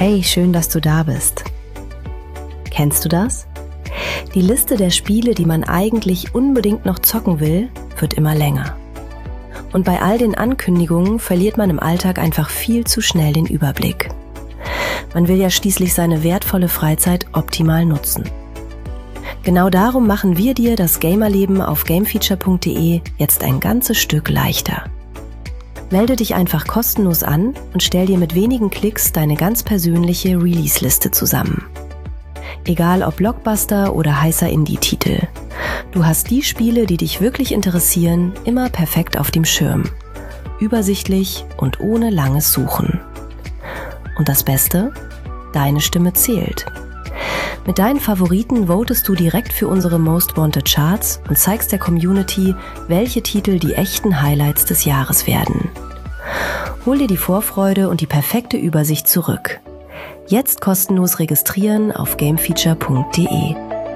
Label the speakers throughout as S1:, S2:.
S1: Hey, schön, dass du da bist. Kennst du das? Die Liste der Spiele, die man eigentlich unbedingt noch zocken will, wird immer länger. Und bei all den Ankündigungen verliert man im Alltag einfach viel zu schnell den Überblick. Man will ja schließlich seine wertvolle Freizeit optimal nutzen. Genau darum machen wir dir das Gamerleben auf gamefeature.de jetzt ein ganzes Stück leichter. Melde dich einfach kostenlos an und stell dir mit wenigen Klicks deine ganz persönliche Release-Liste zusammen. Egal ob Blockbuster oder heißer Indie-Titel. Du hast die Spiele, die dich wirklich interessieren, immer perfekt auf dem Schirm. Übersichtlich und ohne langes Suchen. Und das Beste? Deine Stimme zählt. Mit deinen Favoriten votest du direkt für unsere Most Wanted Charts und zeigst der Community, welche Titel die echten Highlights des Jahres werden. Hol dir die Vorfreude und die perfekte Übersicht zurück. Jetzt kostenlos registrieren auf gamefeature.de.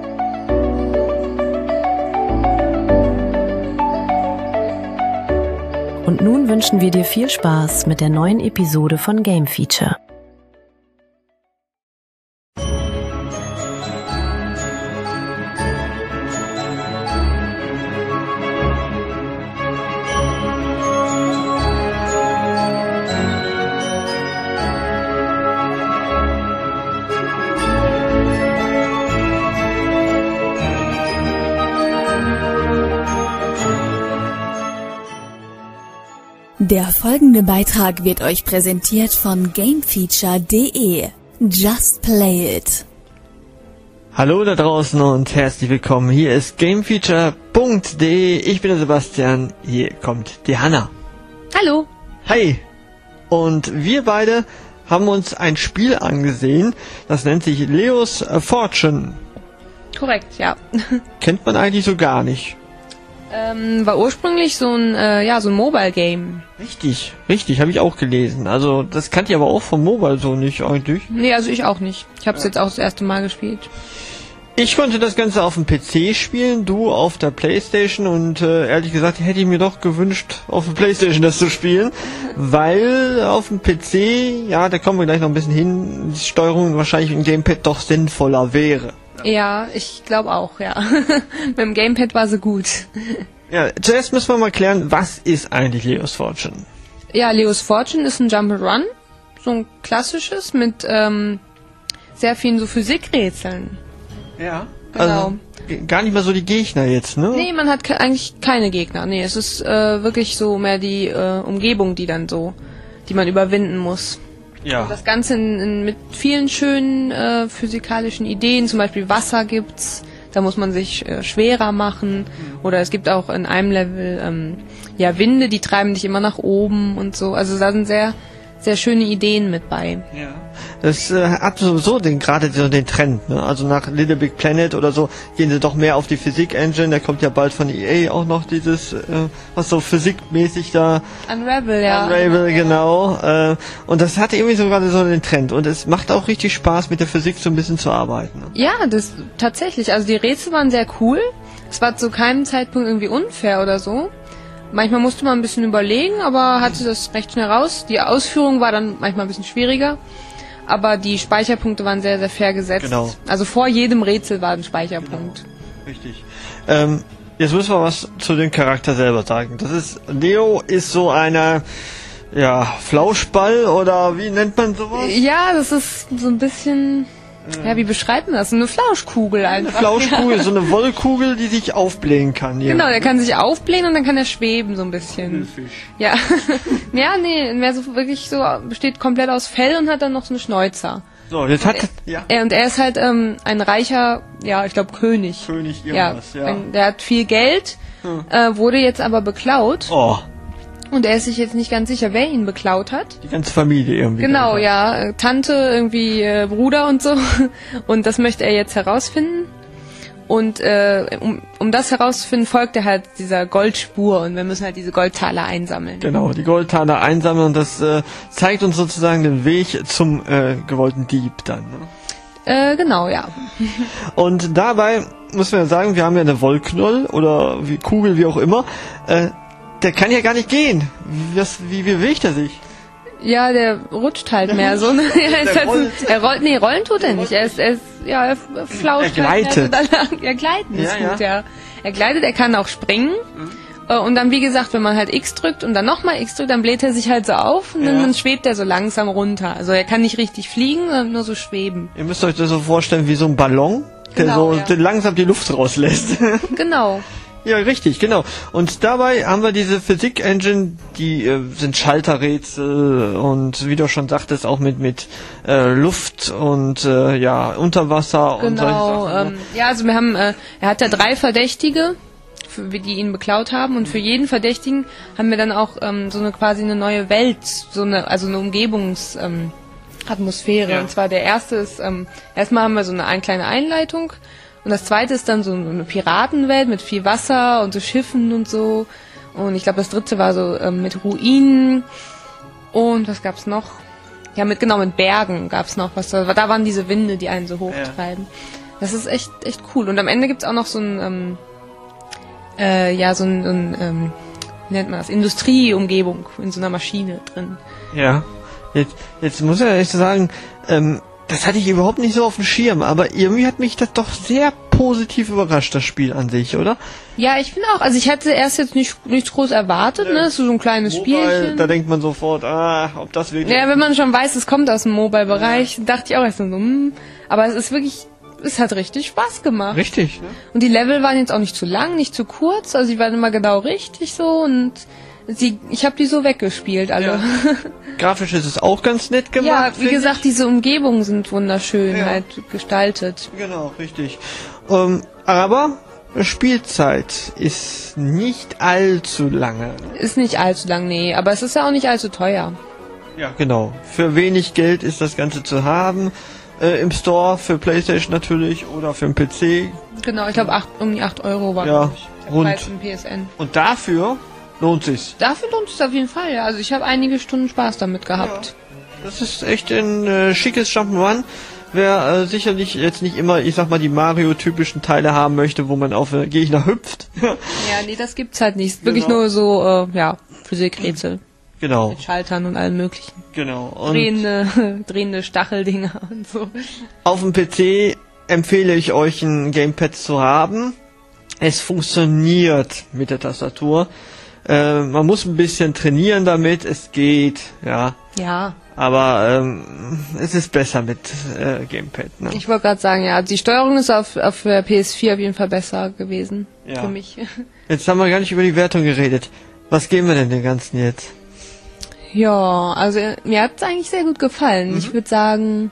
S1: Und nun wünschen wir dir viel Spaß mit der neuen Episode von Game Feature.
S2: Der folgende Beitrag wird euch präsentiert von gamefeature.de. Just play it.
S3: Hallo da draußen und herzlich willkommen. Hier ist gamefeature.de. Ich bin der Sebastian. Hier kommt die Hanna.
S4: Hallo.
S3: Hi. Und wir beide haben uns ein Spiel angesehen. Das nennt sich Leo's Fortune.
S4: Korrekt, ja.
S3: Kennt man eigentlich so gar nicht.
S4: War ursprünglich so ein Mobile-Game.
S3: Richtig, habe ich auch gelesen. Also das kannte ich aber auch vom Mobile so nicht eigentlich.
S4: Nee, also ich auch nicht. Ich habe es jetzt auch das erste Mal gespielt.
S3: Ich konnte das Ganze auf dem PC spielen, du auf der Playstation und ehrlich gesagt hätte ich mir doch gewünscht, auf der Playstation das zu spielen, weil auf dem PC, ja, da kommen wir gleich noch ein bisschen hin, die Steuerung wahrscheinlich im Gamepad doch sinnvoller wäre.
S4: Ja, ich glaube auch, ja. Mit dem Gamepad war sie gut.
S3: Ja, zuerst müssen wir mal klären, was ist eigentlich Leo's Fortune?
S4: Ja, Leo's Fortune ist ein Jump'n'Run, so ein klassisches mit sehr vielen so Physikrätseln.
S3: Ja,
S4: genau.
S3: Also gar nicht mehr so die Gegner jetzt, ne?
S4: Nee, man hat eigentlich keine Gegner. Nee, es ist wirklich so mehr die Umgebung, die man überwinden muss.
S3: Ja.
S4: Und das Ganze mit vielen schönen physikalischen Ideen, zum Beispiel Wasser gibt's, da muss man sich schwerer machen. Oder es gibt auch in einem Level Winde, die treiben dich immer nach oben und so. Also da sind sehr, sehr schöne Ideen mit bei. Ja.
S3: Das hat sowieso gerade so den Trend, ne? Also nach Little Big Planet oder so gehen sie doch mehr auf die Physik-Engine. Da kommt ja bald von EA auch noch dieses, was so physikmäßig da...
S4: Unravel, ja.
S3: Unravel, genau. Und das hat irgendwie so gerade so den Trend. Und es macht auch richtig Spaß, mit der Physik so ein bisschen zu arbeiten. Ne?
S4: Ja, das tatsächlich. Also die Rätsel waren sehr cool. Es war zu keinem Zeitpunkt irgendwie unfair oder so. Manchmal musste man ein bisschen überlegen, aber hatte das recht schnell raus. Die Ausführung war dann manchmal ein bisschen schwieriger. Aber die Speicherpunkte waren sehr, sehr fair gesetzt. Genau. Also vor jedem Rätsel war ein Speicherpunkt.
S3: Genau. Richtig. Jetzt müssen wir was zu dem Charakter selber sagen. Leo ist so einer, Flauschball oder wie nennt man sowas?
S4: Ja, das ist so ein bisschen... Ja, wie beschreibt man das? Eine Flauschkugel einfach.
S3: Eine Flauschkugel, so eine Wollkugel, die sich aufblähen kann. Ja.
S4: Genau, der kann sich aufblähen und dann kann er schweben so ein bisschen.
S3: Fisch.
S4: Ja. Ja, nee, mehr so wirklich so, besteht komplett aus Fell und hat dann noch so eine Schnäuzer.
S3: So, jetzt hat
S4: und er ist halt ein reicher, ich glaube König.
S3: König irgendwas, ja.
S4: Der hat viel Geld, wurde jetzt aber beklaut.
S3: Oh.
S4: Und er ist sich jetzt nicht ganz sicher, wer ihn beklaut hat.
S3: Die ganze Familie irgendwie.
S4: Genau, ja. Tante, irgendwie Bruder und so. Und das möchte er jetzt herausfinden. Und um das herauszufinden, folgt er halt dieser Goldspur. Und wir müssen halt diese Goldtaler einsammeln.
S3: Genau, die Goldtaler einsammeln. Und das zeigt uns sozusagen den Weg zum gewollten Dieb dann. Ne?
S4: Genau, ja.
S3: Und dabei müssen wir sagen, wir haben ja eine Wollknoll oder Kugel, wie auch immer. Der kann ja gar nicht gehen. Wie bewegt er sich?
S4: Ja, der rutscht halt mehr so. Ne? Rollen tut er nicht. Er flauscht.
S3: Er gleitet.
S4: Halt mehr so. Ja, gleiten ist gut, ja. Er gleitet, er kann auch springen. Und dann, wie gesagt, wenn man halt X drückt und dann nochmal X drückt, dann bläht er sich halt so auf und dann schwebt er so langsam runter. Also er kann nicht richtig fliegen, sondern nur so schweben.
S3: Ihr müsst euch das so vorstellen wie so ein Ballon, der der langsam die Luft rauslässt.
S4: Genau.
S3: Ja, richtig, genau. Und dabei haben wir diese Physik-Engine, die sind Schalterrätsel und wie du schon sagtest, auch mit Luft und Unterwasser und solche Sachen.
S4: Also wir haben, er hat ja 3 Verdächtige, die ihn beklaut haben, und für jeden Verdächtigen haben wir dann auch quasi eine neue Welt, eine Umgebungsatmosphäre. Ja. Und zwar der erste ist, erstmal haben wir so eine kleine Einleitung. Und das zweite ist dann so eine Piratenwelt mit viel Wasser und so Schiffen und so. Und ich glaube, das dritte war so mit Ruinen. Und was gab's noch? Ja, mit Bergen gab's noch was. Da waren diese Winde, die einen so hochtreiben. Ja. Das ist echt cool. Und am Ende gibt's auch noch so ein, wie nennt man das? Industrieumgebung in so einer Maschine drin.
S3: Ja. Jetzt muss ich ehrlich sagen, das hatte ich überhaupt nicht so auf dem Schirm, aber irgendwie hat mich das doch sehr positiv überrascht, das Spiel an sich, oder?
S4: Ja, ich finde auch, also ich hätte erst jetzt nichts groß erwartet, ne? So ein kleines Spielchen.
S3: Da denkt man sofort, ob das wirklich...
S4: Ja, wenn man schon weiß, es kommt aus dem Mobile-Bereich, dachte ich auch erst so, aber es hat richtig Spaß gemacht.
S3: Richtig, ne?
S4: Und die Level waren jetzt auch nicht zu lang, nicht zu kurz, also die waren immer genau richtig so und ich habe die so weggespielt, alle. Ja.
S3: Grafisch ist es auch ganz nett gemacht.
S4: Ja, wie gesagt, diese Umgebungen sind wunderschön halt gestaltet.
S3: Genau, richtig. Aber Spielzeit ist nicht allzu lange.
S4: Ist nicht allzu lang, nee, aber es ist ja auch nicht allzu teuer.
S3: Ja, genau. Für wenig Geld ist das Ganze zu haben. Im Store, für PlayStation natürlich oder für den PC.
S4: Genau, ich glaube um die 8 Euro war der Preis im PSN.
S3: Und dafür lohnt sich's.
S4: Dafür lohnt es auf jeden Fall, ja. Also ich habe einige Stunden Spaß damit gehabt.
S3: Ja, das ist echt ein schickes Jump'n'Run. Wer sicherlich jetzt nicht immer, ich sag mal, die Mario-typischen Teile haben möchte, wo man auf Gegner hüpft.
S4: Ja, nee, das gibt's halt nicht. Wirklich nur so, Physikrätsel.
S3: Genau.
S4: Mit Schaltern und allem möglichen.
S3: Genau. Und
S4: drehende Stacheldinger und so.
S3: Auf dem PC empfehle ich euch, ein Gamepad zu haben. Es funktioniert mit der Tastatur. Man muss ein bisschen trainieren damit, es geht, ja.
S4: Ja.
S3: Aber es ist besser mit Gamepad. Ne?
S4: Ich wollte gerade sagen, ja, die Steuerung ist auf der PS4 auf jeden Fall besser gewesen für mich.
S3: Jetzt haben wir gar nicht über die Wertung geredet. Was geben wir denn dem Ganzen jetzt?
S4: Ja, also mir hat es eigentlich sehr gut gefallen. Ich würde sagen...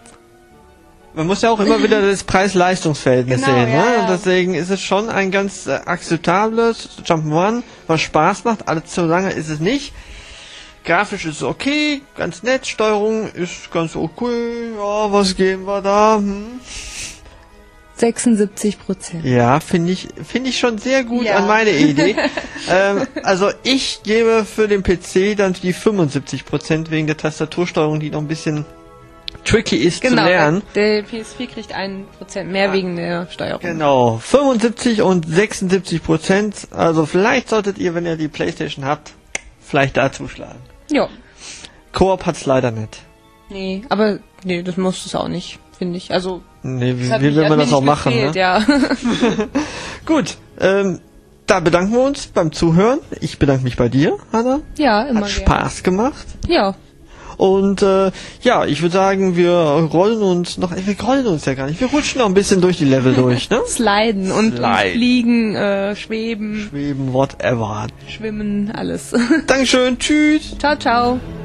S3: Man muss ja auch immer wieder das Preis-Leistungs-Verhältnis sehen, ne?
S4: Ja.
S3: Und deswegen ist es schon ein ganz akzeptables Jump'n'Run, was Spaß macht. Alles zu lange ist es nicht. Grafisch ist es okay, ganz nett. Steuerung ist ganz okay. Ja, was geben wir da?
S4: 76%.
S3: Ja, finde ich schon sehr gut an meine Idee. Also ich gebe für den PC dann die 75% wegen der Tastatursteuerung, die noch ein bisschen tricky ist zu lernen.
S4: Der PS4 kriegt 1% mehr wegen der Steuerung.
S3: Genau, 75 und 76%. Also vielleicht solltet ihr, wenn ihr die PlayStation habt, vielleicht da zuschlagen.
S4: Ja.
S3: Koop hat's leider nicht.
S4: Nee, aber das muss es auch nicht, finde ich. Also
S3: nee, wie will man das auch machen?
S4: Gefehlt,
S3: ne?
S4: Ja.
S3: Gut, da bedanken wir uns beim Zuhören. Ich bedanke mich bei dir, Hanna.
S4: Ja, immer
S3: Hat Spaß gemacht.
S4: Ja.
S3: Und ich würde sagen, wir rollen uns ja gar nicht. Wir rutschen noch ein bisschen durch die Level durch, ne?
S4: Sliden und fliegen, schweben.
S3: Schweben, whatever.
S4: Schwimmen, alles.
S3: Dankeschön, tschüss.
S4: Ciao, ciao.